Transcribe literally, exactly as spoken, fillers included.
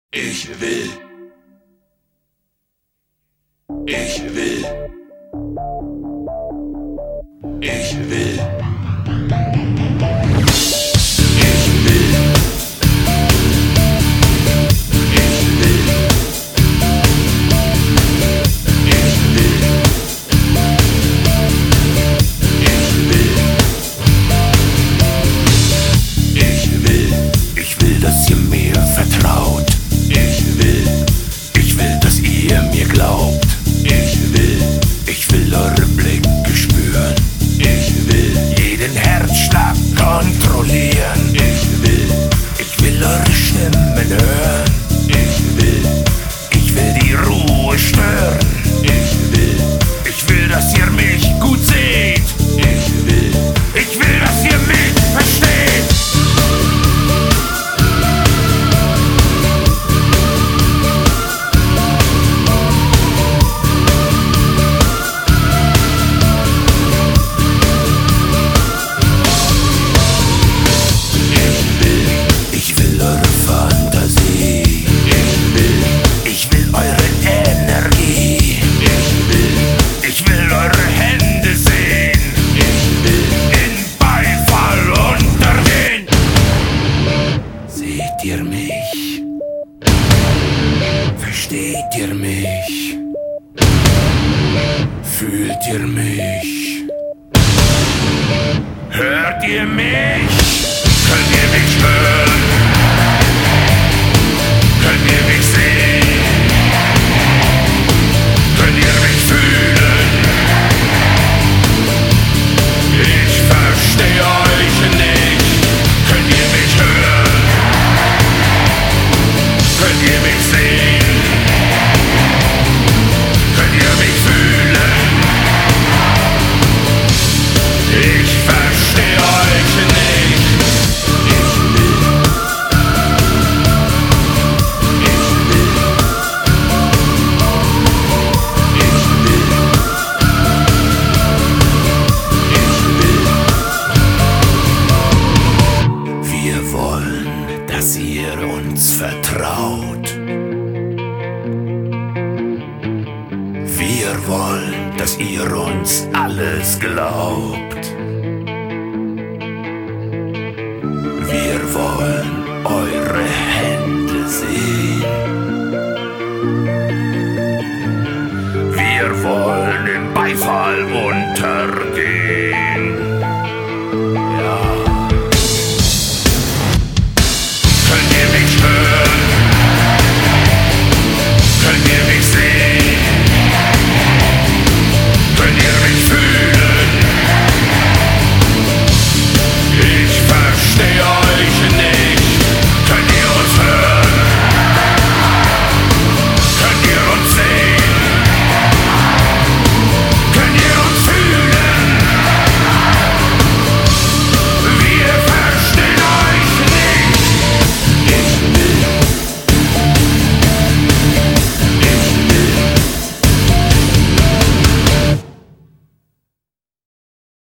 Ich will. Ich will. Ich will. Dass ihr mir vertraut. Ich will. Ich will, dass ihr mir glaubt. Ich will. Ich will eure Blicke spüren. Ich will. Jeden Herzschlag kontrollieren. Ich will. Ich will eure Stimmen hören. Ich will. Ich will die Ruhe stören. Ich will. Ich will, dass ihr mich gut seht. Ich will. Ich will, dass ihr mich versteht. Seht ihr mich? Versteht ihr mich? Fühlt ihr mich? Hört ihr mich? Könnt ihr mich hören? Könnt ihr mich sehen? Könnt ihr mich fühlen? Ich verstehe euch nicht. Könnt ihr mich hören? Könnt ihr mich sehen? Könnt ihr mich fühlen? Ich verstehe euch nicht. Ich will. Ich will. Ich will. Ich will. Wir wollen, dass ihr uns vertraut. Wir wollen, dass ihr uns alles glaubt. Wir wollen eure Hände sehen. Wir wollen im Beifall untergehen.